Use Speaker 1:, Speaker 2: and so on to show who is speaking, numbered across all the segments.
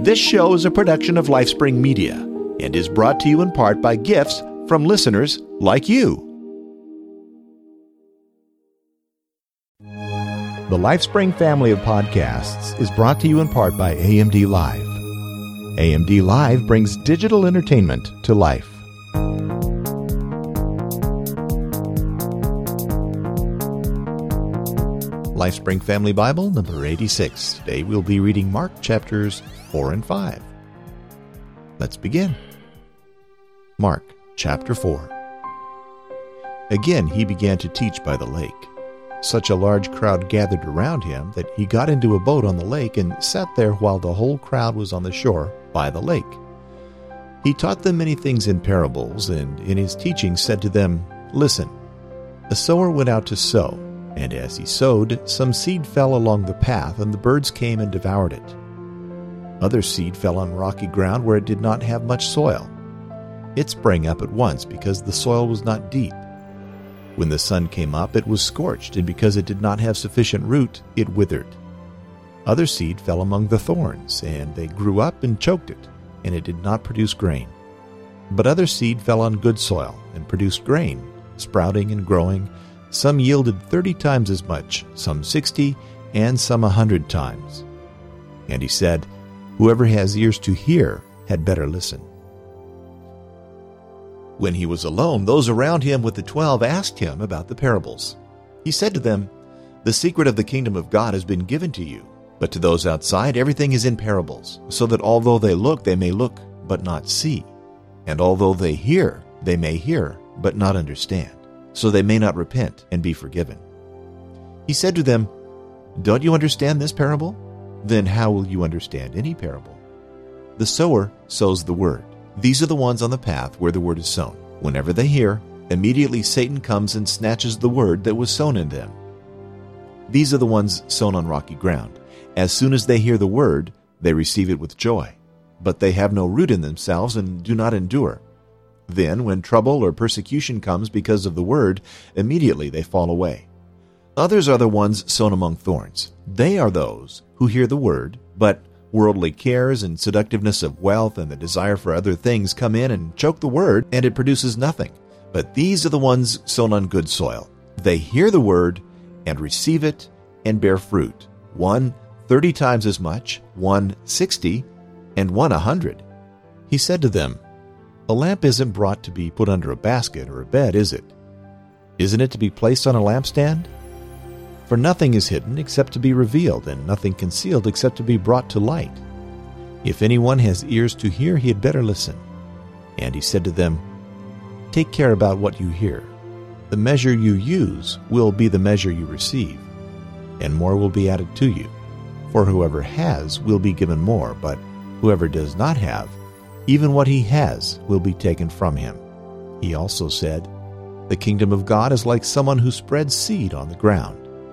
Speaker 1: This show is a production of LifeSpring Media and is brought to you in part by gifts from listeners like you. The LifeSpring family of podcasts is brought to you in part by AMD Live. AMD Live brings digital entertainment to life. LifeSpring Family Bible, number 86. Today we'll be reading Mark chapters 4 and 5. Let's begin. Mark chapter 4. Again he began to teach by the lake. Such a large crowd gathered around him that he got into a boat on the lake and sat there while the whole crowd was on the shore by the lake. He taught them many things in parables, and in his teaching said to them, "Listen, a sower went out to sow. And as he sowed, some seed fell along the path, and the birds came and devoured it. Other seed fell on rocky ground where it did not have much soil. It sprang up at once because the soil was not deep. When the sun came up, it was scorched, and because it did not have sufficient root, it withered. Other seed fell among the thorns, and they grew up and choked it, and it did not produce grain. But other seed fell on good soil and produced grain, sprouting and growing. Some yielded 30 times as much, some 60, and some 100 times. And he said, Whoever has ears to hear had better listen." When he was alone, those around him with the 12 asked him about the parables. He said to them, "The secret of the kingdom of God has been given to you, but to those outside everything is in parables, so that although they look, they may look, but not see. And although they hear, they may hear, but not understand, so they may not repent and be forgiven." He said to them, "Don't you understand this parable? Then how will you understand any parable? The sower sows the word. These are the ones on the path where the word is sown. Whenever they hear, immediately Satan comes and snatches the word that was sown in them. These are the ones sown on rocky ground. As soon as they hear the word, they receive it with joy. But they have no root in themselves and do not endure. Then, when trouble or persecution comes because of the word, immediately they fall away. Others are the ones sown among thorns. They are those who hear the word, but worldly cares and seductiveness of wealth and the desire for other things come in and choke the word, and it produces nothing. But these are the ones sown on good soil. They hear the word and receive it and bear fruit. One 30 times as much, one 60, and one 100. He said to them, "A lamp isn't brought to be put under a basket or a bed, is it? Isn't it to be placed on a lampstand? For nothing is hidden except to be revealed, and nothing concealed except to be brought to light. If anyone has ears to hear, he had better listen." And he said to them, "Take care about what you hear. The measure you use will be the measure you receive, and more will be added to you. For whoever has will be given more, but whoever does not have, even what he has will be taken from him." He also said, "The kingdom of God is like someone who spreads seed on the ground.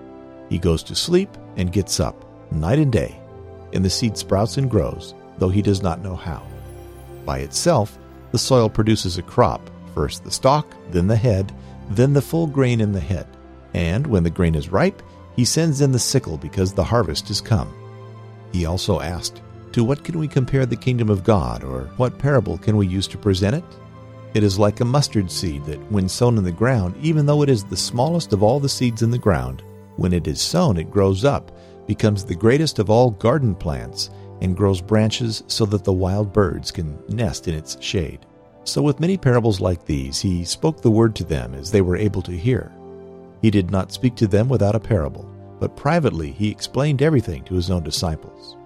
Speaker 1: He goes to sleep and gets up, night and day, and the seed sprouts and grows, though he does not know how. By itself, the soil produces a crop, first the stalk, then the head, then the full grain in the head. And when the grain is ripe, he sends in the sickle because the harvest is come." He also asked, "To what can we compare the kingdom of God, or what parable can we use to present it? It is like a mustard seed that, when sown in the ground, even though it is the smallest of all the seeds in the ground, when it is sown, it grows up, becomes the greatest of all garden plants, and grows branches so that the wild birds can nest in its shade." So with many parables like these, he spoke the word to them as they were able to hear. He did not speak to them without a parable, but privately he explained everything to his own disciples.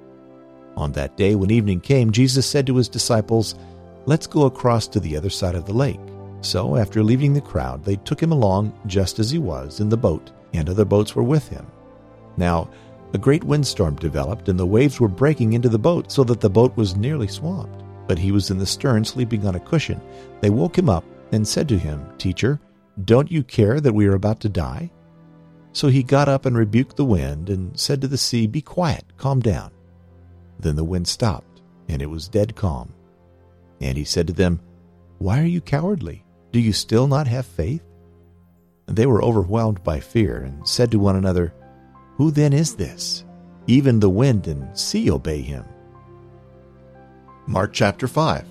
Speaker 1: On that day, when evening came, Jesus said to his disciples, "Let's go across to the other side of the lake." So after leaving the crowd, they took him along just as he was in the boat, and other boats were with him. Now a great windstorm developed, and the waves were breaking into the boat, so that the boat was nearly swamped. But he was in the stern, sleeping on a cushion. They woke him up and said to him, "Teacher, don't you care that we are about to die?" So he got up and rebuked the wind, and said to the sea, "Be quiet, calm down." Then the wind stopped, and it was dead calm. And he said to them, "Why are you cowardly? Do you still not have faith?" They were overwhelmed by fear, and said to one another, "Who then is this? Even the wind and sea obey him." Mark chapter 5.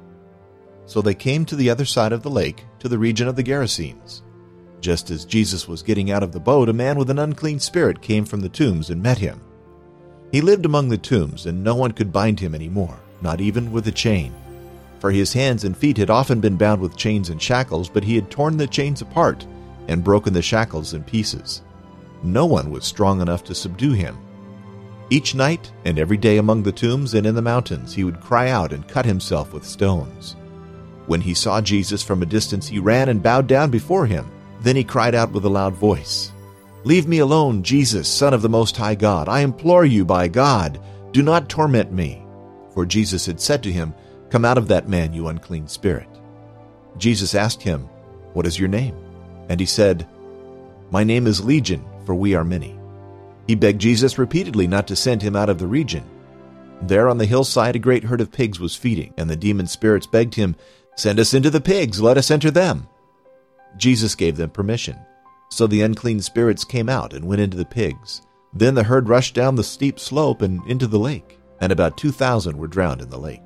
Speaker 1: So they came to the other side of the lake, to the region of the Gerasenes. Just as Jesus was getting out of the boat, a man with an unclean spirit came from the tombs and met him. He lived among the tombs, and no one could bind him any more, not even with a chain. For his hands and feet had often been bound with chains and shackles, but he had torn the chains apart and broken the shackles in pieces. No one was strong enough to subdue him. Each night and every day among the tombs and in the mountains he would cry out and cut himself with stones. When he saw Jesus from a distance, he ran and bowed down before him. Then he cried out with a loud voice, "Leave me alone, Jesus, Son of the Most High God. I implore you by God, do not torment me." For Jesus had said to him, "Come out of that man, you unclean spirit." Jesus asked him, "What is your name?" And he said, "My name is Legion, for we are many." He begged Jesus repeatedly not to send him out of the region. There on the hillside a great herd of pigs was feeding, and the demon spirits begged him, "Send us into the pigs, let us enter them." Jesus gave them permission. So the unclean spirits came out and went into the pigs. Then the herd rushed down the steep slope and into the lake, and about 2,000 were drowned in the lake.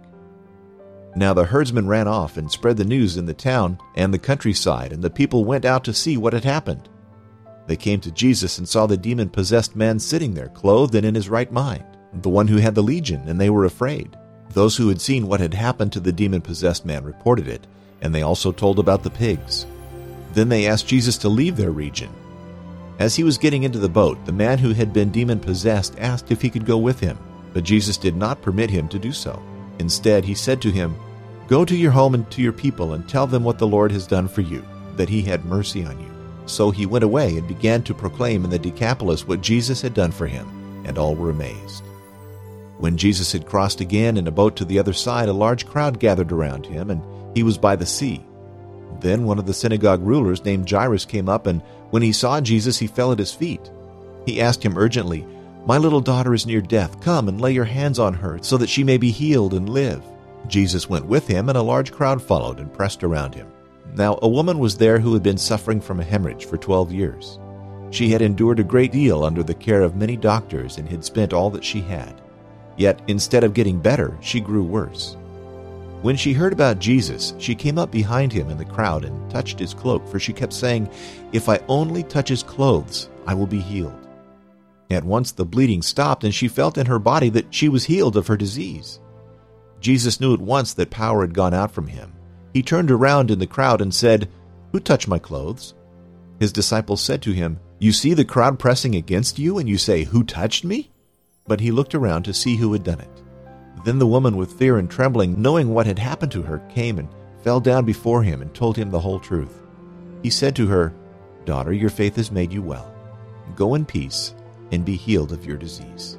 Speaker 1: Now the herdsmen ran off and spread the news in the town and the countryside, and the people went out to see what had happened. They came to Jesus and saw the demon-possessed man sitting there, clothed and in his right mind, the one who had the legion, and they were afraid. Those who had seen what had happened to the demon-possessed man reported it, and they also told about the pigs. Then they asked Jesus to leave their region. As he was getting into the boat, the man who had been demon-possessed asked if he could go with him, but Jesus did not permit him to do so. Instead, he said to him, "Go to your home and to your people and tell them what the Lord has done for you, that he had mercy on you." So he went away and began to proclaim in the Decapolis what Jesus had done for him, and all were amazed. When Jesus had crossed again in a boat to the other side, a large crowd gathered around him, and he was by the sea. Then one of the synagogue rulers named Jairus came up, and when he saw Jesus, he fell at his feet. He asked him urgently, "My little daughter is near death. Come and lay your hands on her, so that she may be healed and live." Jesus went with him, and a large crowd followed and pressed around him. Now a woman was there who had been suffering from a hemorrhage for 12 years. She had endured a great deal under the care of many doctors and had spent all that she had. Yet instead of getting better, she grew worse. When she heard about Jesus, she came up behind him in the crowd and touched his cloak, for she kept saying, "If I only touch his clothes, I will be healed." At once the bleeding stopped, and she felt in her body that she was healed of her disease. Jesus knew at once that power had gone out from him. He turned around in the crowd and said, "Who touched my clothes?" His disciples said to him, "You see the crowd pressing against you, and you say, 'Who touched me?'" But he looked around to see who had done it. Then the woman, with fear and trembling, knowing what had happened to her, came and fell down before him and told him the whole truth. He said to her, "Daughter, your faith has made you well. Go in peace and be healed of your disease."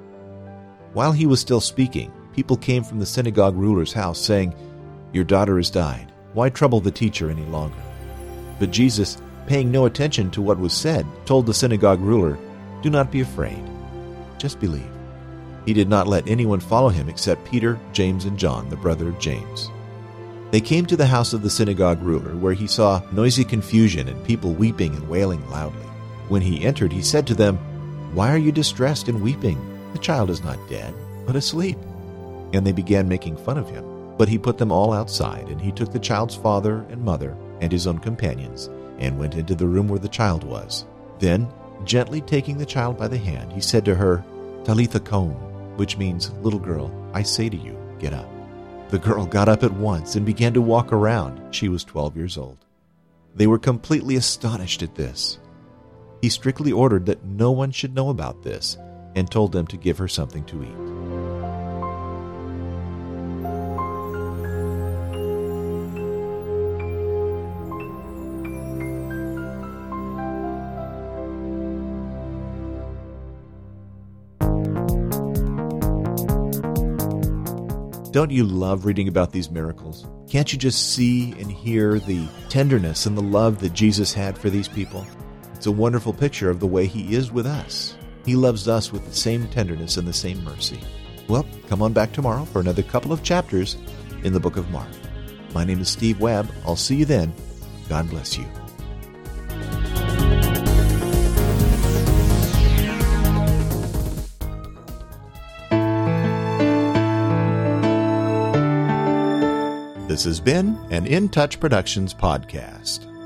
Speaker 1: While he was still speaking, people came from the synagogue ruler's house, saying, "Your daughter has died. Why trouble the teacher any longer?" But Jesus, paying no attention to what was said, told the synagogue ruler, "Do not be afraid. Just believe." He did not let anyone follow him except Peter, James, and John, the brother of James. They came to the house of the synagogue ruler, where he saw noisy confusion and people weeping and wailing loudly. When he entered, he said to them, "Why are you distressed and weeping? The child is not dead, but asleep." And they began making fun of him. But he put them all outside, and he took the child's father and mother and his own companions and went into the room where the child was. Then, gently taking the child by the hand, he said to her, "Talitha koum," which means, "Little girl, I say to you, get up." The girl got up at once and began to walk around. She was 12 years old. They were completely astonished at this. He strictly ordered that no one should know about this and told them to give her something to eat. Don't you love reading about these miracles? Can't you just see and hear the tenderness and the love that Jesus had for these people? It's a wonderful picture of the way he is with us. He loves us with the same tenderness and the same mercy. Well, come on back tomorrow for another couple of chapters in the book of Mark. My name is Steve Webb. I'll see you then. God bless you. This has been an In Touch Productions podcast.